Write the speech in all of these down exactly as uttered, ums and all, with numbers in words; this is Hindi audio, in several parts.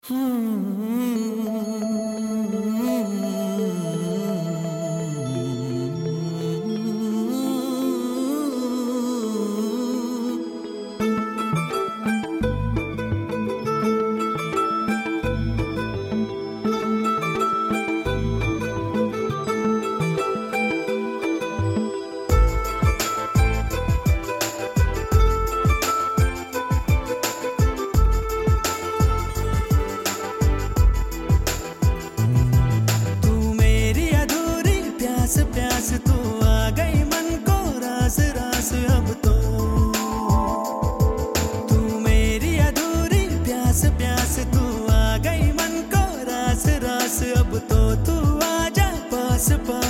प्यास तू आ गई मन को रास रास अब तो तू मेरी अधूरी प्यास प्यास तू आ गई मन को रास रास अब तो तू आजा पास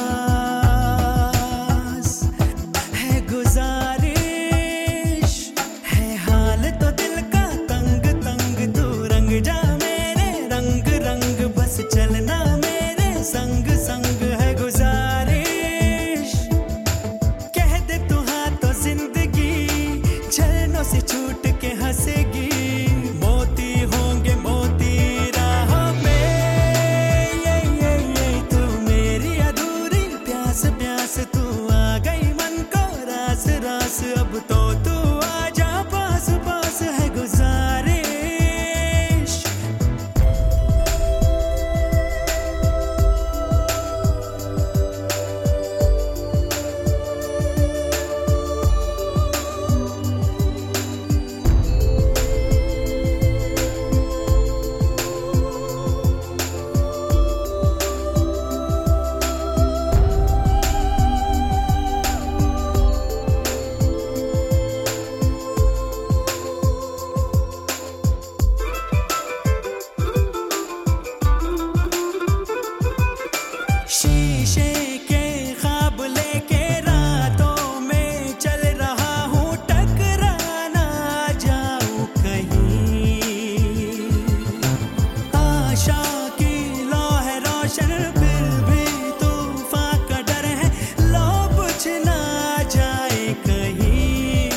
पास है गुजारिश है हाल तो दिल का तंग तंग तू रंग जा मेरे रंग रंग बस चलना मेरे संग संग है गुजारिश कह दे तू हाँ तो जिंदगी झरनों से छूट के हंसेगी मोती होंगे मोती राहों में ये ये ये तू मेरी अधूरी प्यास प्यास तू आ गई मन को रास रास अब तो तू आजा पास पास है गुजारिश शीशे के ख्वाब लेके रातों में चल रहा हूँ टकरा ना जाऊँ कहीं आशा की लौ है रोशन फिर भी तूफान का डर है लो बुझ ना जाए कहीं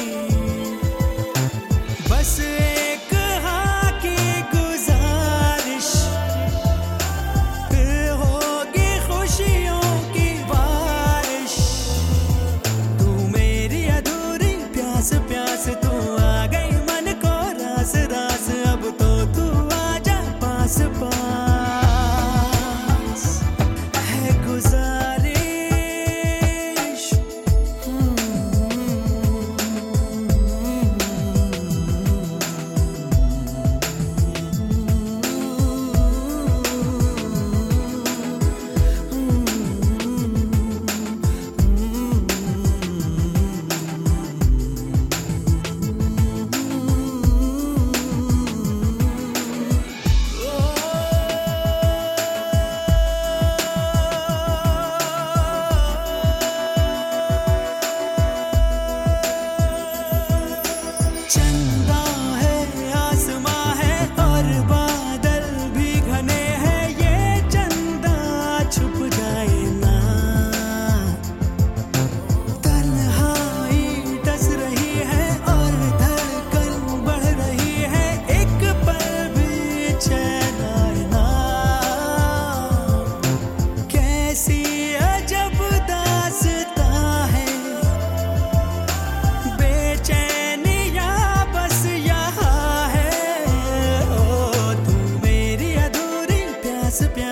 बस एक हाँ की गुजारिश फिर होगी खुशियों की बारिश तू मेरी अधूरी प्यास प्यास तू आ गई मन को रास रास अब तो तू आजा पास पास है गुजारिश चंदा है आसमां है और बादल भी घने हैं ये चंदा छुप जाए ना तन्हाई डस रही है और धड़कन बढ़ रही है एक पल भी चैन आए ना कैसी अजब दास्तां है बेचैनिया बस यहाँ है ओ तू मेरी अधूरी प्यास प्यास